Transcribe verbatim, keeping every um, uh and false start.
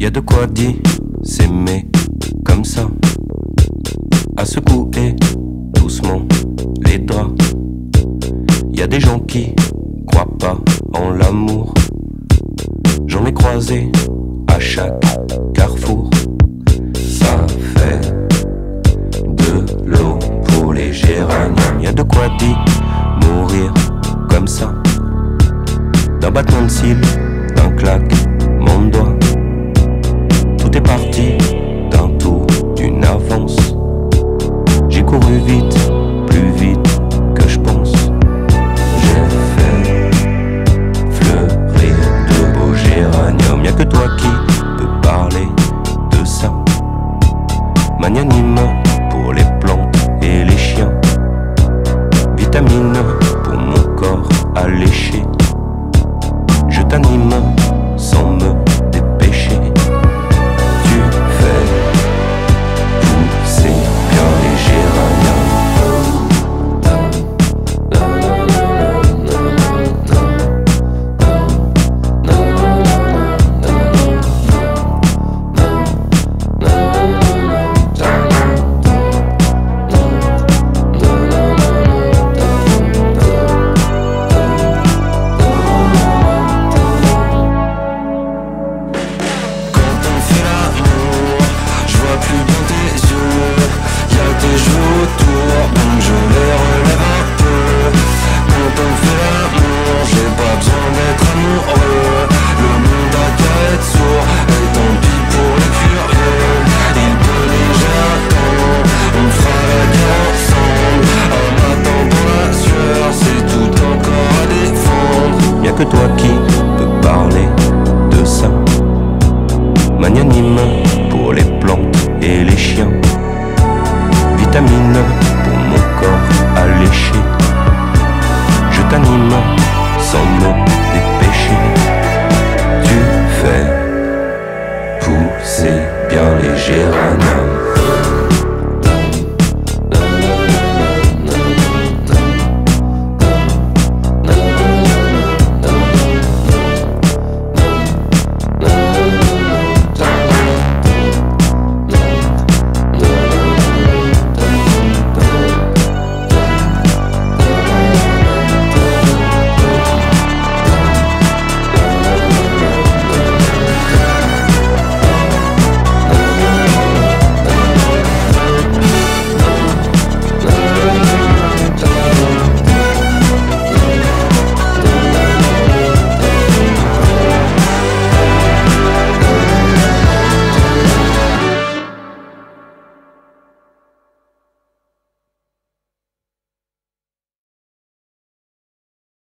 Y a de quoi dire, s'aimer comme ça, à secouer doucement les draps. Y a des gens qui croient pas en l'amour. J'en ai croisé à chaque carrefour. Ça fait de l'eau pour les géraniums. Y a de quoi dire, mourir comme ça, d'un battement de cils, d'un claquement de doigts. Tout est parti d'un tour, d'une avance. J'ai couru vite, plus vite que je pense. J'ai fait fleurir de beaux géraniums. Y'a que toi qui peux parler de ça. Magnanime pour les plantes et les chiens. Vitamine pour mon corps alléché. Je t'anime sans me dépêcher. Tu fais pousser bien les géraniums. Que toi qui peux parler de ça. Magnanime pour les plantes et les chiens. Vitamine pour mon corps alléché. Je t'anime sans me